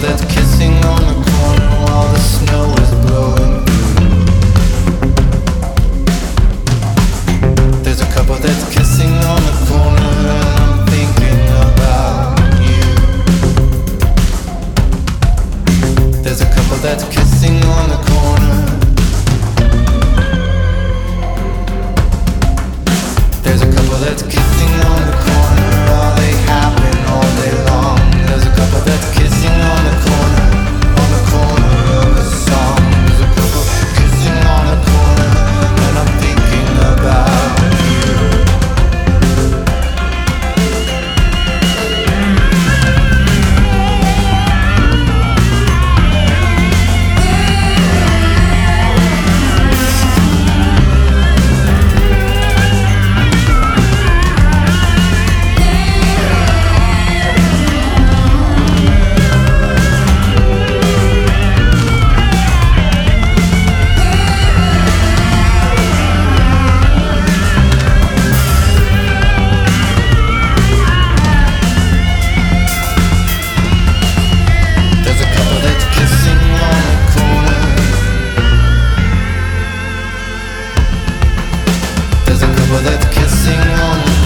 that's kissing on the corner while the snow is blowing through. There's a couple that's kissing on the corner and I'm thinking about you. There's a couple that's kissing on the corner. There's a couple that's kissing on the corner. Oh, they happen all day long. There's a couple that's kissing on the corner of a song. There's a couple kissing on the corner, and I'm thinking about you. That's kissing on the